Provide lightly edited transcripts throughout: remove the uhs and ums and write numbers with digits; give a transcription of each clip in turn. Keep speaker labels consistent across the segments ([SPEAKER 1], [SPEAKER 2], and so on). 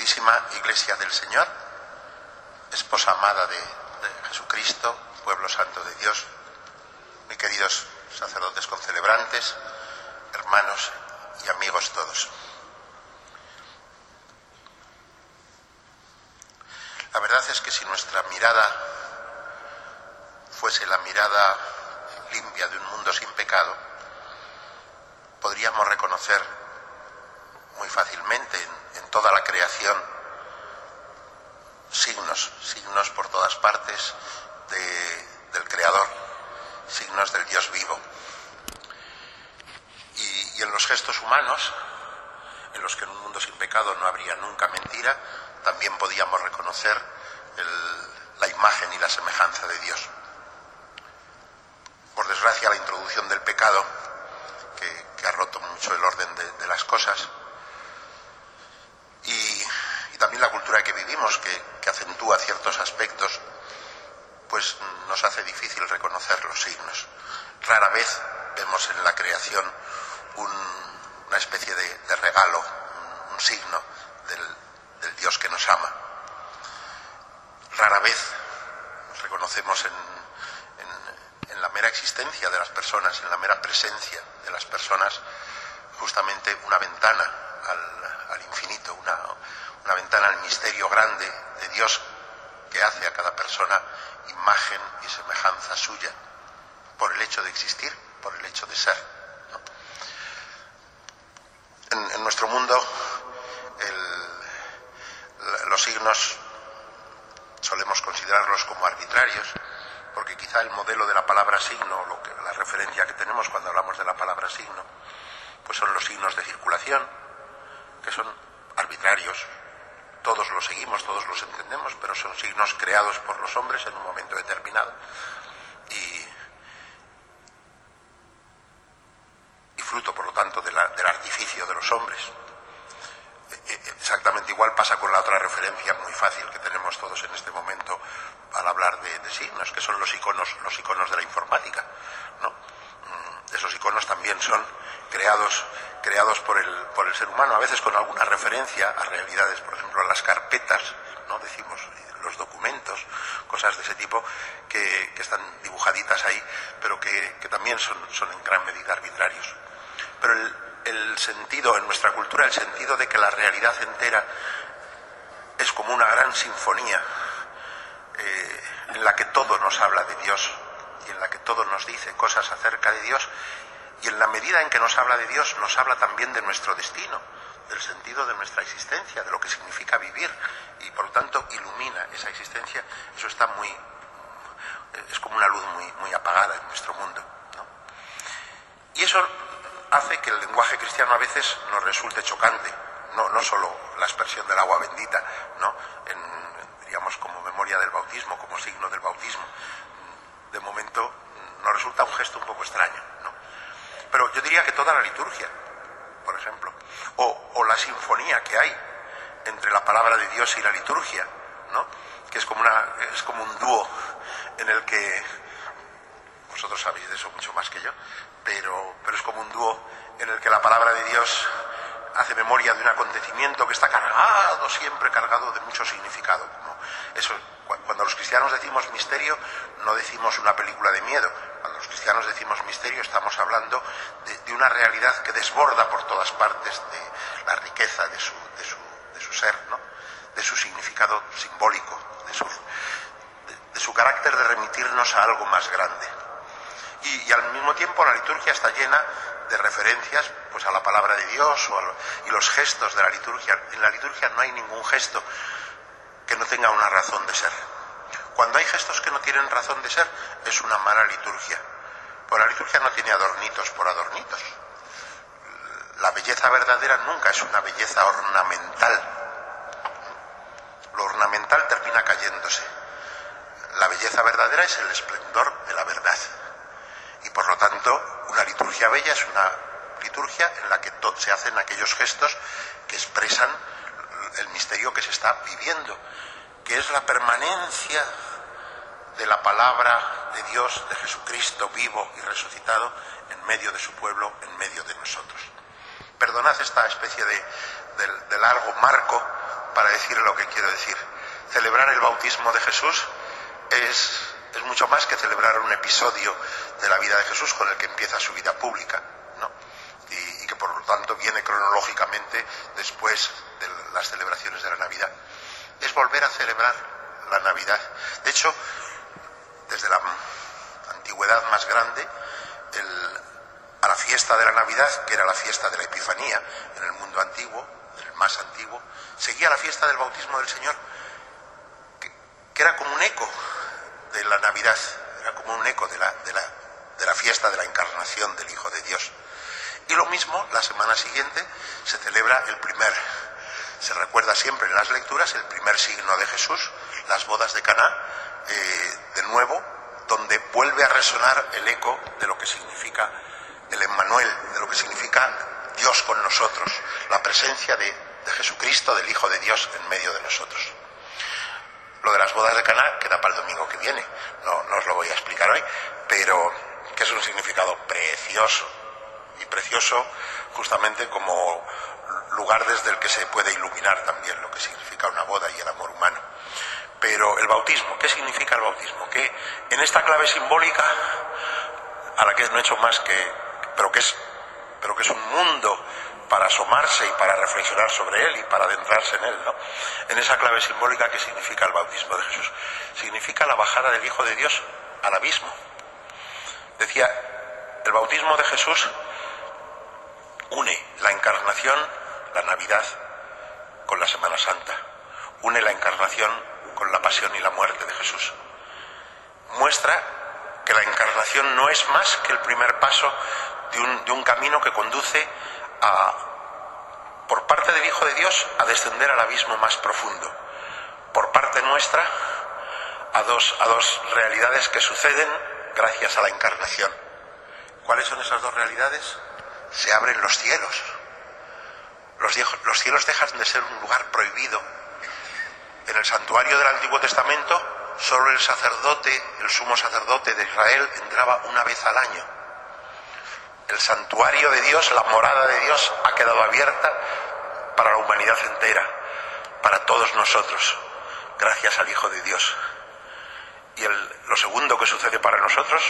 [SPEAKER 1] Santísima Iglesia del Señor, esposa amada de Jesucristo, pueblo santo de Dios, muy queridos sacerdotes concelebrantes, hermanos y amigos todos. La verdad es que si nuestra mirada fuese la mirada limpia de un mundo sin pecado, podríamos reconocer muy fácilmente en toda la creación signos por todas partes del Creador, signos del Dios vivo. Y en los gestos humanos, en los que en un mundo sin pecado no habría nunca mentira, también podíamos reconocer la imagen y la semejanza de Dios. Por desgracia, la introducción del pecado, que ha roto mucho el orden de las cosas, y también la cultura que vivimos, que acentúa ciertos aspectos, pues nos hace difícil reconocer los signos. Rara vez vemos en la creación una especie de regalo, un signo del Dios que nos ama. Rara vez reconocemos en la mera existencia de las personas, en la mera presencia de las personas, justamente una ventana al infinito, una ventana al misterio grande de Dios, que hace a cada persona imagen y semejanza suya, por el hecho de existir, por el hecho de ser, ¿no? En nuestro mundo los signos solemos considerarlos como arbitrarios, porque quizá el modelo de la palabra signo, la referencia que tenemos cuando hablamos de la palabra signo, pues son los signos de circulación, que son arbitrarios. Todos los seguimos, todos los entendemos, pero son signos creados por los hombres en un momento determinado. Y fruto, por lo tanto, del artificio de los hombres. Exactamente igual pasa con la otra referencia muy fácil que tenemos todos en este momento al hablar de signos, que son los iconos de la informática, ¿no? Esos iconos también son creados por el ser humano, a veces con alguna referencia a realidades, por ejemplo, a las carpetas, ¿no? Decimos los documentos, cosas de ese tipo que están dibujaditas ahí, pero que también son en gran medida arbitrarios. Pero el sentido, en nuestra cultura, el sentido de que la realidad entera es como una gran sinfonía en la que todo nos habla de Dios y en la que todo nos dice cosas acerca de Dios, y en la medida en que nos habla de Dios, nos habla también de nuestro destino, del sentido de nuestra existencia, de lo que significa vivir, y por lo tanto ilumina esa existencia. Eso está es como una luz muy apagada en nuestro mundo, ¿no? Y eso hace que el lenguaje cristiano a veces nos resulte chocante, no solo la expresión del agua bendita, ¿no? Digamos, como memoria del bautismo, como signo del bautismo. De momento nos resulta un gesto un poco extraño, ¿no? Pero yo diría que toda la liturgia, por ejemplo, o la sinfonía que hay entre la palabra de Dios y la liturgia, ¿no? Que es como un dúo en el que vosotros sabéis de eso mucho más que yo, pero es como un dúo en el que la palabra de Dios hace memoria de un acontecimiento que está siempre cargado de mucho significado. Como eso, cuando los cristianos decimos misterio, no decimos una película de miedo. Cuando los cristianos decimos misterio, estamos hablando de una realidad que desborda por todas partes de la riqueza de su ser, ¿no? De su significado simbólico, de su carácter de remitirnos a algo más grande. Y al mismo tiempo la liturgia está llena de referencias, pues, a la palabra de Dios y los gestos de la liturgia. En la liturgia no hay ningún gesto que no tenga una razón de ser. Cuando hay gestos que no tienen razón de ser, es una mala liturgia. Pues la liturgia no tiene adornitos por adornitos. La belleza verdadera nunca es una belleza ornamental. Lo ornamental termina cayéndose. La belleza verdadera es el esplendor de la verdad. Y por lo tanto, una liturgia bella es una liturgia en la que se hacen aquellos gestos que expresan el misterio que se está viviendo, que es la permanencia de la palabra de Dios, de Jesucristo vivo y resucitado en medio de su pueblo, en medio de nosotros. Perdonad esta especie de largo marco para decir lo que quiero decir. Celebrar el bautismo de Jesús es mucho más que celebrar un episodio de la vida de Jesús con el que empieza su vida pública, ¿no? Y que por lo tanto viene cronológicamente después de las celebraciones de la Navidad. Es volver a celebrar la Navidad. De hecho, desde la antigüedad más grande, a la fiesta de la Navidad, que era la fiesta de la Epifanía en el mundo antiguo, el más antiguo, seguía la fiesta del bautismo del Señor, que era como un eco de la Navidad, era como un eco de la fiesta de la encarnación del Hijo de Dios. Y lo mismo, la semana siguiente se celebra se recuerda siempre en las lecturas el primer signo de Jesús, las bodas de Caná, de nuevo, donde vuelve a resonar el eco de lo que significa el Emmanuel, de lo que significa Dios con nosotros, la presencia de Jesucristo, del Hijo de Dios en medio de nosotros. Lo de las bodas de Caná queda para el domingo que viene, no os lo voy a explicar hoy, pero que es un significado precioso, y precioso justamente como lugar desde el que se puede iluminar también lo que significa una boda y el amor humano. Pero el bautismo, ¿qué significa el bautismo? Que en esta clave simbólica, a la que no he hecho más pero que es un mundo para asomarse y para reflexionar sobre él y para adentrarse en él, ¿no? En esa clave simbólica, ¿qué significa el bautismo de Jesús? Significa la bajada del Hijo de Dios al abismo. Decía, el bautismo de Jesús une la encarnación, la Navidad, con la Semana Santa. Une la encarnación con la pasión y la muerte de Jesús. Muestra que la encarnación no es más que el primer paso de un camino que conduce por parte del Hijo de Dios a descender al abismo más profundo. Por parte nuestra a dos realidades que suceden gracias a la encarnación. ¿Cuáles son esas dos realidades? Se abren los cielos. Los cielos dejan de ser un lugar prohibido. En el santuario del Antiguo Testamento, solo el sumo sacerdote de Israel entraba una vez al año. El santuario de Dios, la morada de Dios, ha quedado abierta para la humanidad entera, para todos nosotros, gracias al Hijo de Dios. Y lo segundo que sucede para nosotros,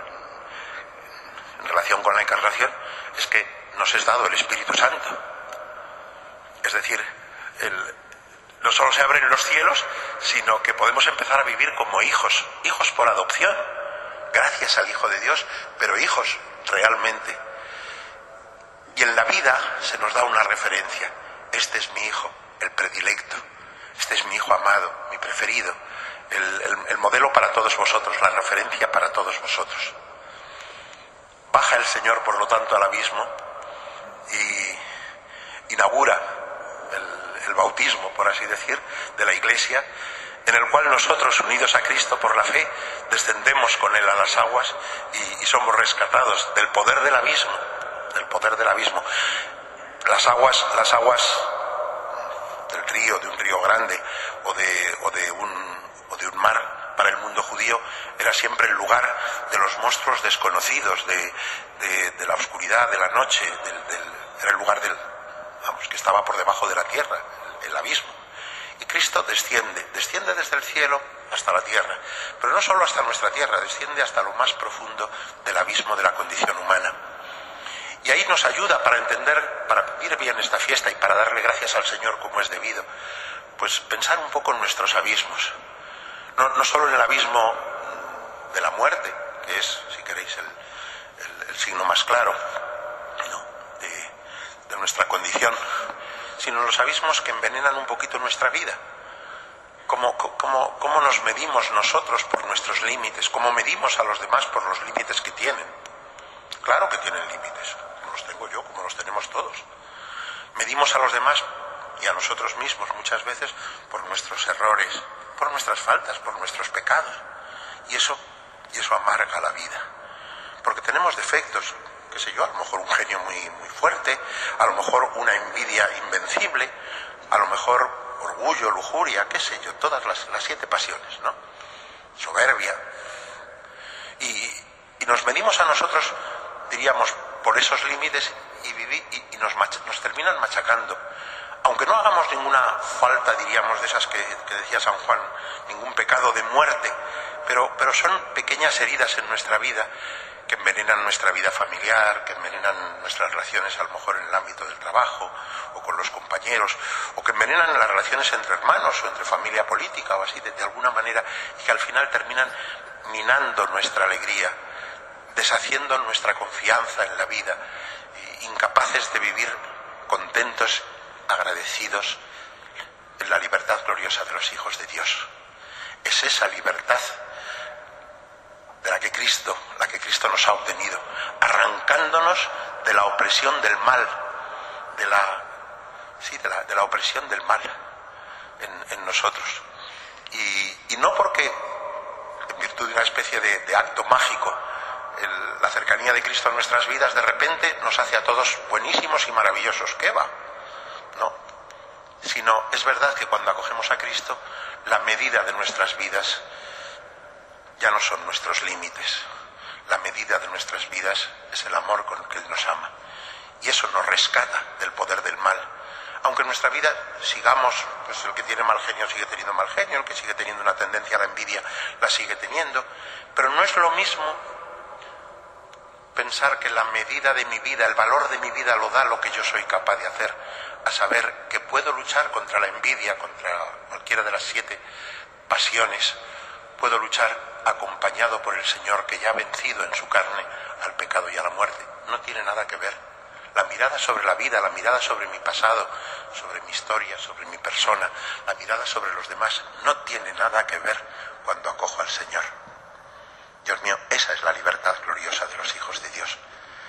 [SPEAKER 1] en relación con la encarnación, es que nos es dado el Espíritu Santo. Es decir, no solo se abren los cielos, sino que podemos empezar a vivir como hijos por adopción, gracias al Hijo de Dios, pero hijos realmente. Y en la vida se nos da una referencia. Este es mi hijo, el predilecto. Este es mi hijo amado, mi preferido. El modelo para todos vosotros, la referencia para todos vosotros. Baja el Señor, por lo tanto, al abismo y inaugura el bautismo, por así decir, de la Iglesia, en el cual nosotros, unidos a Cristo por la fe, descendemos con Él a las aguas y somos rescatados del poder del abismo, Las aguas del río, de un río grande o de un mar para el mundo judío, era siempre el lugar de los monstruos desconocidos, de la oscuridad, de la noche, era el lugar que estaba por debajo de la tierra, el abismo. Y Cristo desciende desde el cielo hasta la tierra, pero no solo hasta nuestra tierra, desciende hasta lo más profundo del abismo de la condición humana. Y ahí nos ayuda para entender, para vivir bien esta fiesta y para darle gracias al Señor como es debido, pues pensar un poco en nuestros abismos. No solo en el abismo de la muerte, que es, si queréis, el signo más claro, ¿no?, de nuestra condición, sino en los abismos que envenenan un poquito nuestra vida. ¿Cómo nos medimos nosotros por nuestros límites? ¿Cómo medimos a los demás por los límites que tienen? Claro que tienen límites, como los tengo yo, como los tenemos todos. Medimos a los demás y a nosotros mismos muchas veces por nuestros errores, por nuestras faltas, por nuestros pecados. Y eso amarga la vida. Porque tenemos defectos, qué sé yo, a lo mejor un genio muy, muy fuerte, a lo mejor una envidia invencible, a lo mejor orgullo, lujuria, qué sé yo, todas las 7 pasiones, ¿no? Soberbia. Y nos medimos a nosotros, diríamos, por esos límites y nos terminan machacando. Aunque no hagamos ninguna falta, diríamos, de esas que decía San Juan, ningún pecado de muerte, pero son pequeñas heridas en nuestra vida que envenenan nuestra vida familiar, que envenenan nuestras relaciones a lo mejor en el ámbito del trabajo o con los compañeros, o que envenenan las relaciones entre hermanos o entre familia política o así de alguna manera, y que al final terminan minando nuestra alegría, deshaciendo nuestra confianza en la vida, incapaces de vivir contentos, agradecidos en la libertad gloriosa de los hijos de Dios. Es esa libertad de la que Cristo nos ha obtenido, arrancándonos de la opresión del mal, de la opresión del mal en nosotros. Y no porque, en virtud de una especie de acto mágico, la cercanía de Cristo en nuestras vidas de repente nos hace a todos buenísimos y maravillosos. ¿Qué va? No. Sino es verdad que cuando acogemos a Cristo, la medida de nuestras vidas ya no son nuestros límites. La medida de nuestras vidas es el amor con el que Él nos ama. Y eso nos rescata del poder del mal. Aunque en nuestra vida sigamos, pues el que tiene mal genio sigue teniendo mal genio, el que sigue teniendo una tendencia a la envidia la sigue teniendo. Pero no es lo mismo pensar que la medida de mi vida, el valor de mi vida lo da lo que yo soy capaz de hacer, a saber que puedo luchar contra la envidia, contra cualquiera de las 7 pasiones, puedo luchar acompañado por el Señor que ya ha vencido en su carne al pecado y a la muerte. No tiene nada que ver. La mirada sobre la vida, la mirada sobre mi pasado, sobre mi historia, sobre mi persona, la mirada sobre los demás, no tiene nada que ver cuando acojo al Señor. Dios mío, esa es la libertad gloriosa de los hijos de Dios.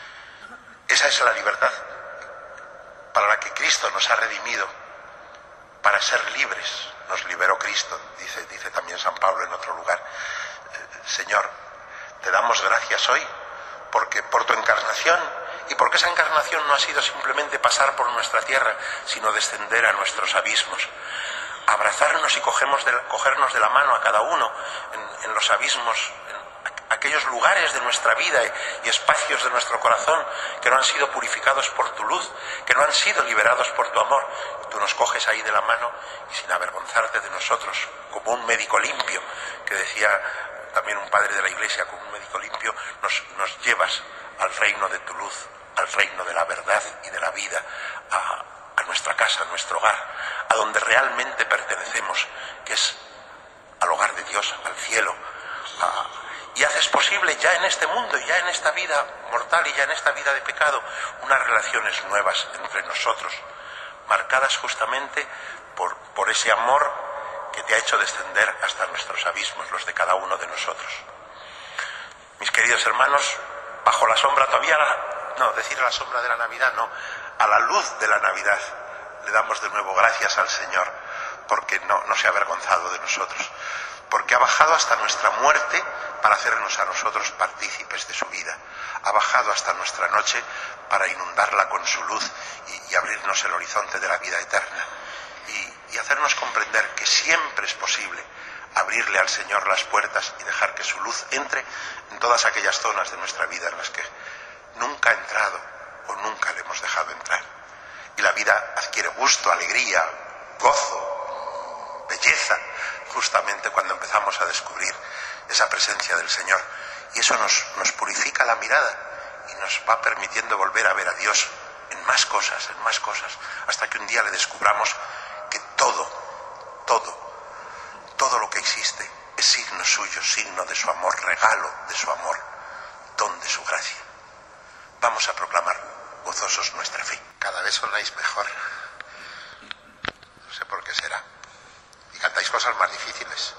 [SPEAKER 1] Esa es la libertad para la que Cristo nos ha redimido, para ser libres. Nos liberó Cristo, dice también San Pablo en otro lugar. Señor, te damos gracias hoy porque por tu encarnación, y porque esa encarnación no ha sido simplemente pasar por nuestra tierra, sino descender a nuestros abismos, abrazarnos y cogernos de la mano a cada uno en los abismos, en aquellos lugares de nuestra vida y espacios de nuestro corazón que no han sido purificados por tu luz, que no han sido liberados por tu amor. Tú nos coges ahí de la mano y sin avergonzarte de nosotros, como un médico limpio, que decía también un padre de la Iglesia, como un médico limpio, nos llevas al reino de tu luz, al reino de la verdad y de la vida, a nuestra casa, a nuestro hogar, a donde realmente pertenecemos, que es al hogar de Dios, al cielo. Y haces posible ya en este mundo, ya en esta vida mortal y ya en esta vida de pecado, unas relaciones nuevas entre nosotros, marcadas justamente por ese amor que te ha hecho descender hasta nuestros abismos, los de cada uno de nosotros. Mis queridos hermanos, bajo la sombra todavía, no, decir a la sombra de la Navidad, no, a la luz de la Navidad, le damos de nuevo gracias al Señor, porque no se ha avergonzado de nosotros, porque ha bajado hasta nuestra muerte para hacernos a nosotros partícipes de su vida, ha bajado hasta nuestra noche para inundarla con su luz y abrirnos el horizonte de la vida eterna, y hacernos comprender que siempre es posible abrirle al Señor las puertas y dejar que su luz entre en todas aquellas zonas de nuestra vida en las que nunca ha entrado o nunca le hemos dejado entrar. Y la vida adquiere gusto, alegría, gozo, belleza, justamente cuando empezamos a descubrir esa presencia del Señor. Y eso nos purifica la mirada y nos va permitiendo volver a ver a Dios en más cosas, hasta que un día le descubramos que todo lo que existe es signo suyo, signo de su amor, regalo de su amor, don de su gracia. Vamos a proclamar gozosos nuestra fe. Cada vez sonáis mejor. No sé por qué será. Y cantáis cosas más difíciles.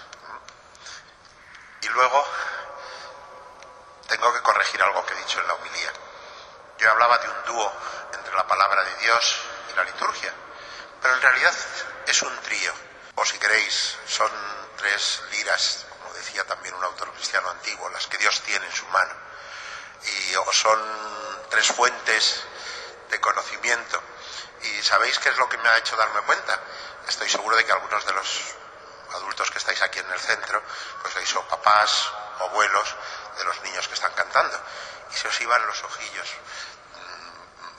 [SPEAKER 1] Y luego tengo que corregir algo que he dicho en la homilía. Yo hablaba de un dúo entre la palabra de Dios y la liturgia, pero en realidad es un trío, o si queréis, son 3 liras, como decía también un autor cristiano antiguo, las que Dios tiene en su mano, o son 3 fuentes de conocimiento. ¿Y sabéis qué es lo que me ha hecho darme cuenta? Estoy seguro de que algunos de los adultos que estáis aquí en el centro, pues sois o papás o abuelos de los niños que están cantando, y se os iban los ojillos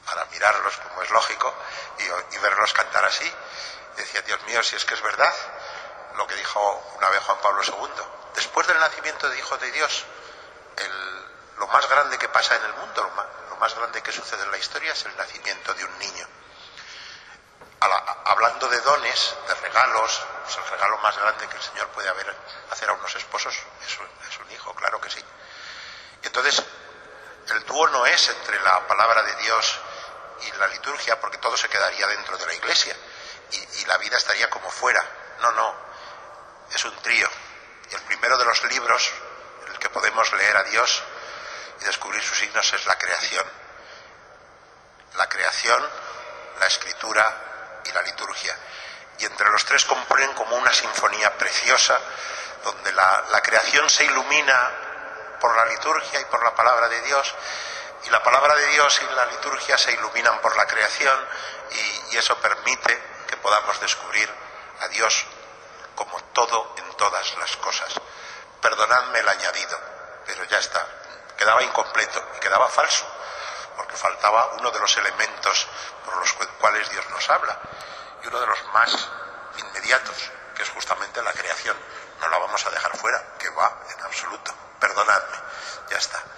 [SPEAKER 1] para mirarlos, como es lógico, y verlos cantar así. Y decía, Dios mío, si es que es verdad lo que dijo una vez Juan Pablo II. Después del nacimiento de Hijo de Dios, lo más grande que pasa en el mundo, lo más grande que sucede en la historia es el nacimiento de un niño. Hablando de dones, de regalos, pues el regalo más grande que el Señor puede hacer a unos esposos es un hijo, claro que sí. Y entonces, el dúo no es entre la palabra de Dios y la liturgia, porque todo se quedaría dentro de la Iglesia y la vida estaría como fuera. No, es un trío. Y el primero de los libros en el que podemos leer a Dios y descubrir sus signos es la creación. La creación, la escritura y la liturgia. Y entre los tres componen como una sinfonía preciosa, donde la creación se ilumina por la liturgia y por la palabra de Dios, y la palabra de Dios y la liturgia se iluminan por la creación, y eso permite que podamos descubrir a Dios como todo en todas las cosas. Perdonadme el añadido, pero ya está, quedaba incompleto y quedaba falso, porque faltaba uno de los elementos por los cuales Dios nos habla, y uno de los más inmediatos, que es justamente la creación. No la vamos a dejar fuera, que va en absoluto. Perdonadme, ya está.